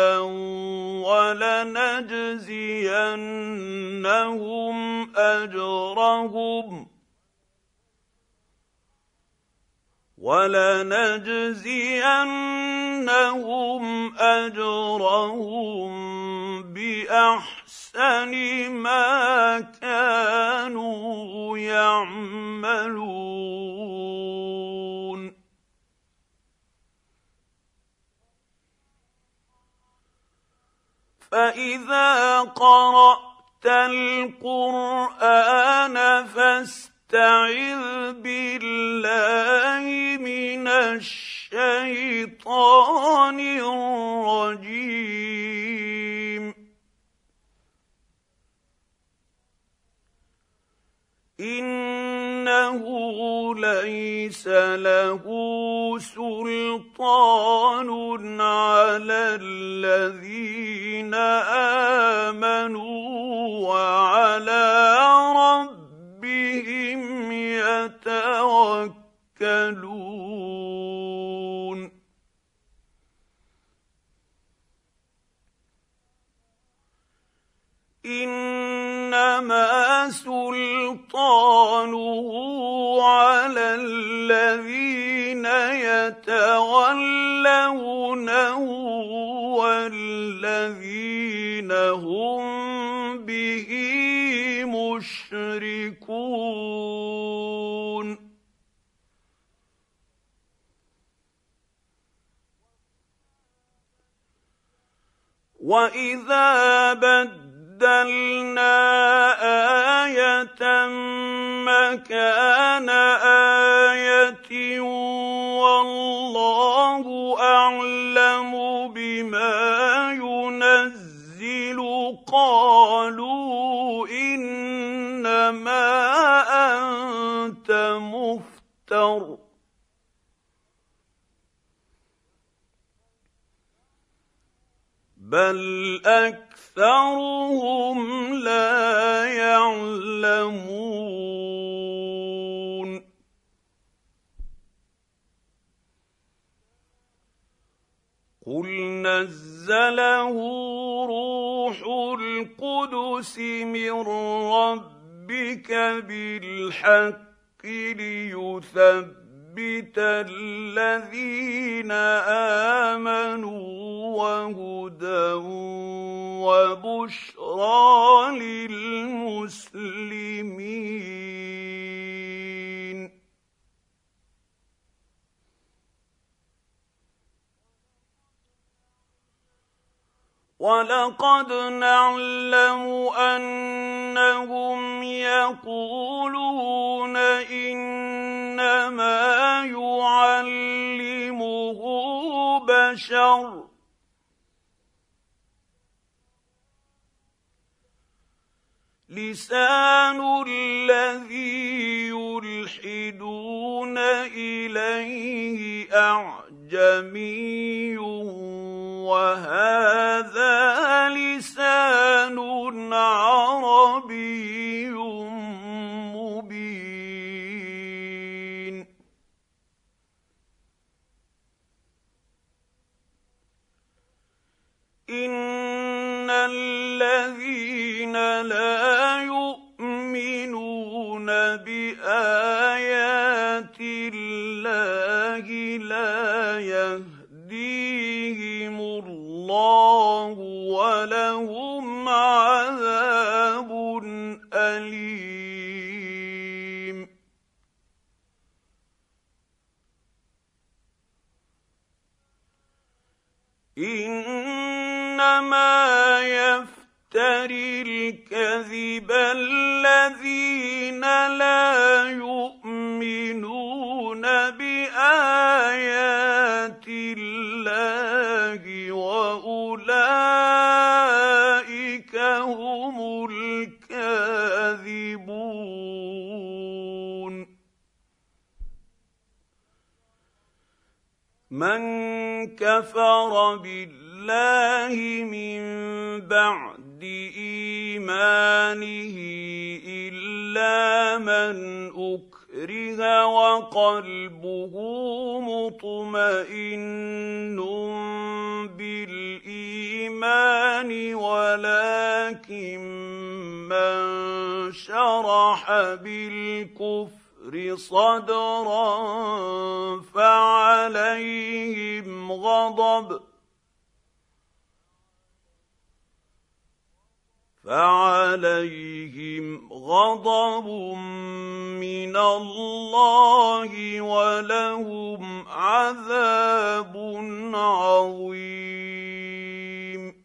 وَلَنَجْزِيَنَّهُمْ أَجْرَهُم بِأَحْسَنِ مَا كَانُوا يَعْمَلُونَ فَإِذَا قَرَأْتَ الْقُرْآنَ فَاسْتَعِذْ بِاللَّهِ مِنَ الشَّيْطَانِ الرَّجِيمِ إِنَّهُ لَيْسَ لَهُ سُلْطَانٌ عَلَى الَّذِينَ آمَنُوا وَعَلَىٰ رَبِّهِمْ يَتَوَكَّلُونَ إِنَّمَا سُلْطَانُهُ عَلَى الَّذِينَ يَتَوَلَّوْنَهُ وَالَّذِينَ هُم بِهِ مُشْرِكُونَ وَإِذَا بَدَّلْنَا آيَةً مَّكَانَ آيَةٍ وَاللَّهُ أَعْلَمُ بِمَا يُنَزِّلُ قَالُوا إِنَّمَا أَنتَ مُفْتَرٍ بَلْ أَكْثَرُهُمْ لَا يَعْلَمُونَ قُلْ نَزَّلَهُ رُوحُ الْقُدُسِ مِن رَّبِّكَ بِالْحَقِّ لِيُثَبِّتَ الَّذِينَ آمَنُوا وَهُدًى وَبُشْرَىٰ لِلْمُسْلِمِينَ وَلَقَدْ نَعْلَمُ أَنَّهُمْ يَقُولُونَ إِنَّمَا يُعَلِّمُهُ بَشَرٌ ۗ لِّسَانُ الَّذِي يُلْحِدُونَ إِلَيْهِ أَعْجَمِيٌّ وَهَٰذَا لِسَانٌ عَرَبِيٌّ مُّبِينٌ إِنَّ الَّذِينَ لَا يُؤْمِنُونَ بِآيَاتِ اللَّهِ لَا يَهْدِيهِمُ اللَّهُ وَلَهُمْ عَذَابٌ أَلِيمٌ إِنَّمَا يَفْتَرِي الْكَذِبَ الَّذِينَ لَا يُؤْمِنُونَ بِآيَاتِ اللَّهِ وَأُولَٰئِكَ هُمُ الْكَاذِبُونَ مَن كَفَرَ بِاللَّهِ مِن بَعْدِ إِيمَانِهِ إِلَّا مَنْ أُكْرِهَ وَقَلْبُهُ مُطْمَئِنٌّ بِالْإِيمَانِ وَلَٰكِن مَّن شَرَحَ بِالْكُفْرِ صَدْرًا فَعَلَيْهِمْ غَضَبٌ مِّنَ اللَّهِ وَلَهُمْ عَذَابٌ عَظِيمٌ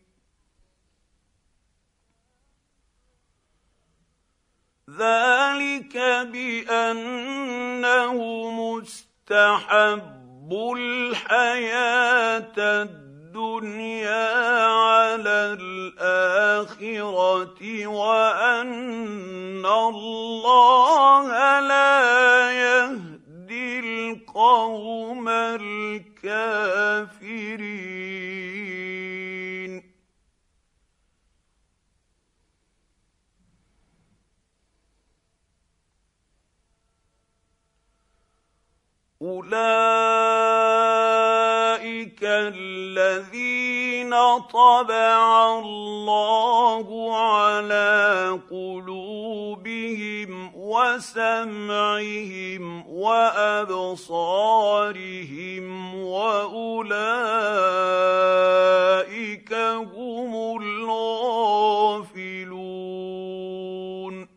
ذَلِكَ بِأَنَّهُمُ اسْتَحَبُّوا الْحَيَاةَ الدُّنْيَا عَلَى الْآخِرَةِ وَأَنَّ اللَّهَ لَا يَهْدِي الْقَوْمَ الْكَافِرِينَ أُولَٰئِكَ الَّذِينَ طَبَعَ اللَّهُ عَلَىٰ قُلُوبِهِمْ وَسَمْعِهِمْ وَأَبْصَارِهِمْ وَأُولَٰئِكَ هُمُ الْغَافِلُونَ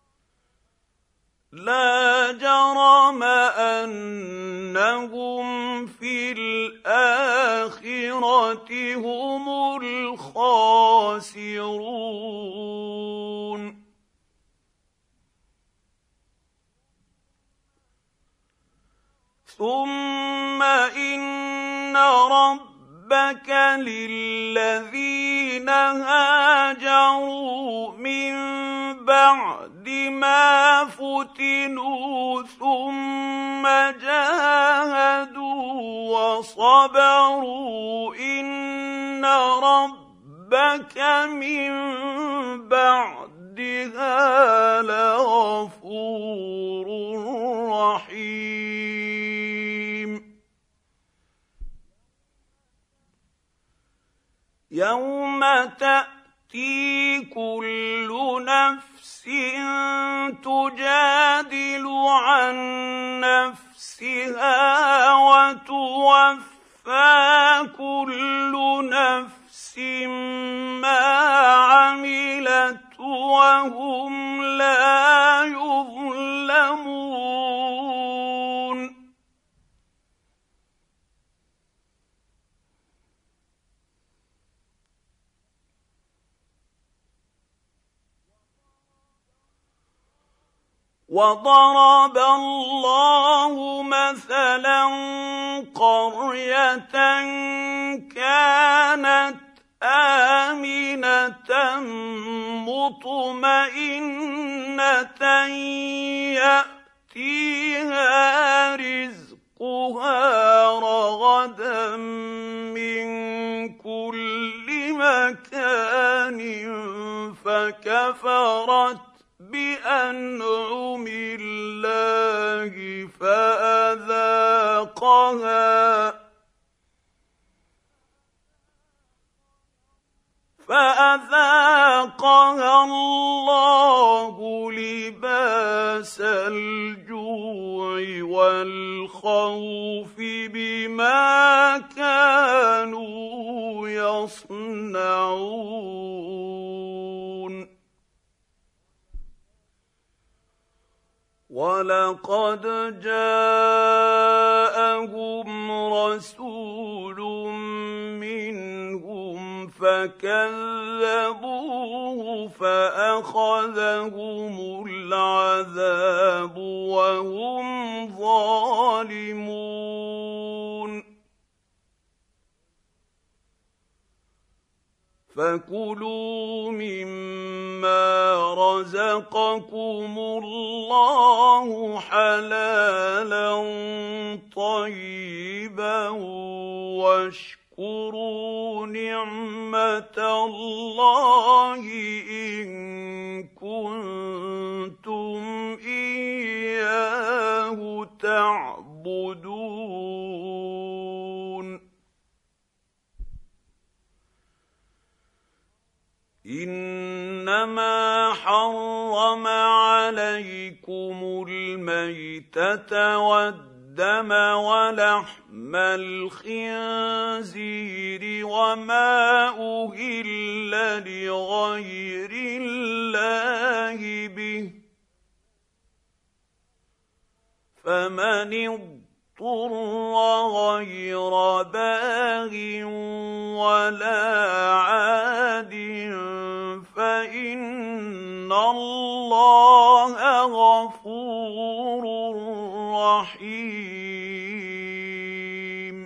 لَا جَرَمَ أَنَّهُم في الآخرة هم الخاسرون. ثم إن ربك للذين هاجروا من بعد ما فتنوا ثم جاهدوا وصبروا إن ربك من بعدها لغفور رحيم. يوم تأتي كل نفس تجادل عن نفسها وتوفى كل نفس ما عملت وهم لا يظلمون. وضرب الله مثلا قرية كانت آمنة مطمئنة يأتيها رزقها رغدا من كل مكان فكفرت بأنعم الله فأذاقها الله لباس الجوع والخوف بما كانوا يصنعون. ولقد جاءهم رسول منهم فكذبوه فأخذهم العذاب وهم ظالمون. فكلوا مما رزقكم الله حلالا طيبا واشكروا نعمة الله إن كنتم إياه تعبدون. إنما حرم عليكم الميتة والدم ولحم الخنزير وما أهل لغير الله به، فمن اضطر غير باغ ولا عاد فإن الله غفور رحيم.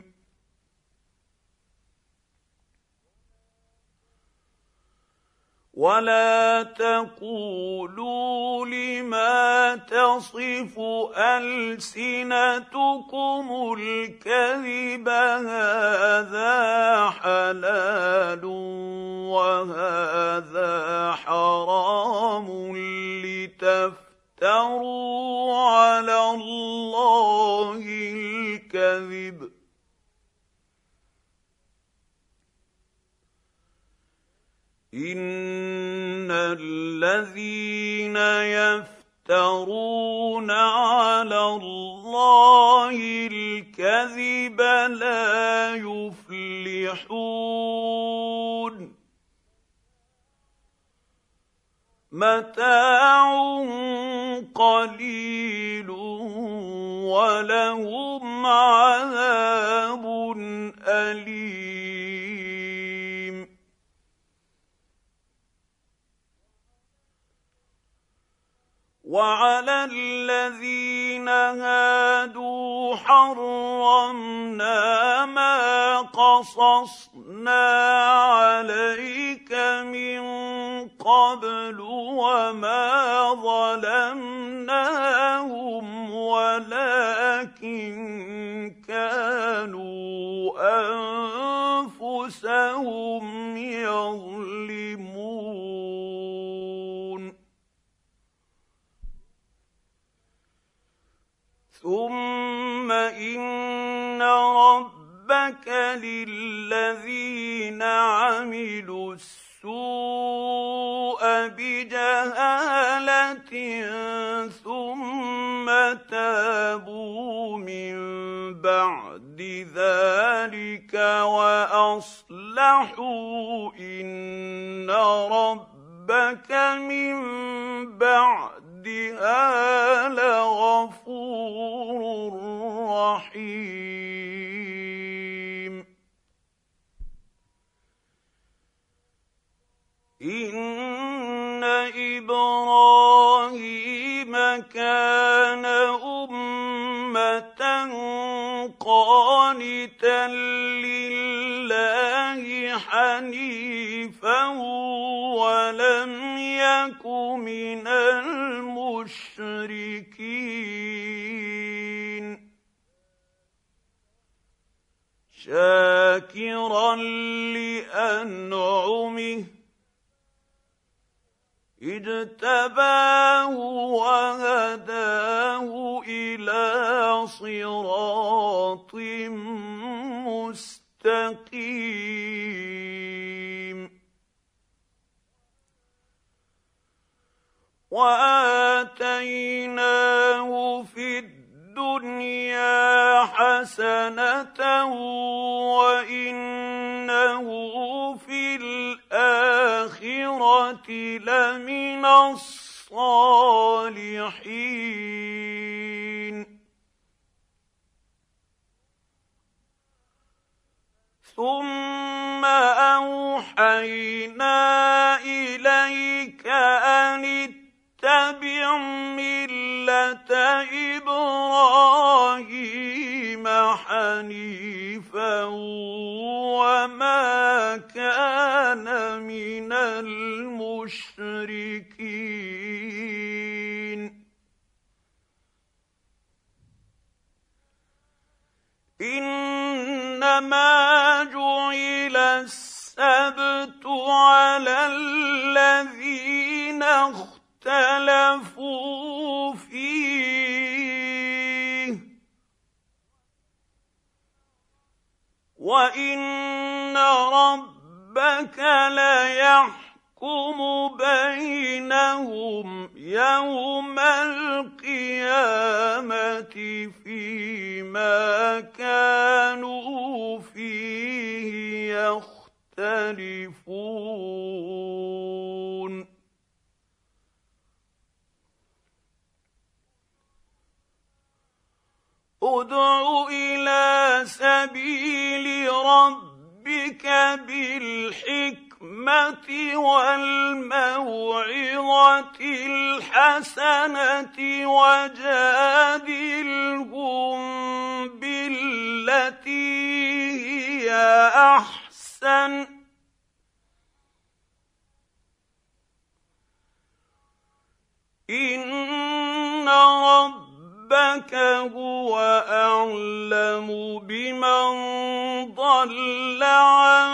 ولا تقولوا لما تصف ألسنتكم الكذب هذا حلال وهذا حرام لتفتروا على الله الكذب. إن الذين يفترون على الله الكذب لا يفلحون. متاع قليل ولهم عذاب وعلى الذين هادوا حرمنا ما قصصنا عليك من قبل وما ظلمناهم ولكن كانوا أنفسهم يظلمون ثم إن ربك للذين عملوا السوء بجهالة ثم تابوا من بعد ذلك وأصلحوا إن ربك من بعدها لغفور رحيم إن إبراهيم كان أمة قانتا لله حنيفا ولم يك من المشركين شاكرا لأنعمه اجتباه وهداه إلى صراط مستقيم وآتيناه في الدنيا حسنة وإنه في الآخرة لمن الصالحين ثم أوحينا إليك أن اتبع ملة إبراهيم حنيفا وما كان من المشركين إنما جعل السبت على الذين اختلفوا فيه وإن ربك ليحكم بينهم يوم القيامة فيما كانوا فيه يختلفون ادع إلى سبيل ربك بالحكمة والموعظة الحسنة وجادلهم بالتي هي أحسن إن ربك هو أعلم بمن ضل عن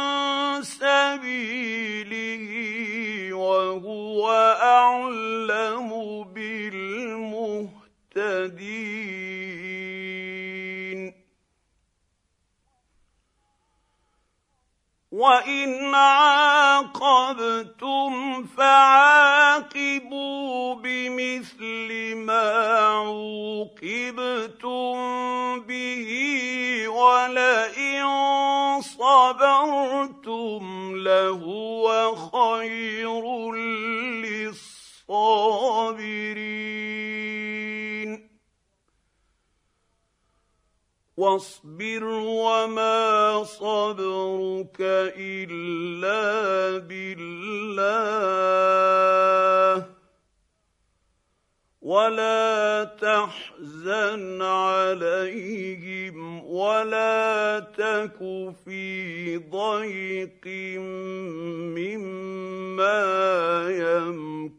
سبيله وهو أعلم بالمهتدين وإن عاقبتم فعاقبوا بمثل ما عوقبتم به ولئن صبرتم لهو خير للصابرين واصبر وما صبرك إلا بالله ولا تحزن عليهم ولا تك في ضيق مما يمكرون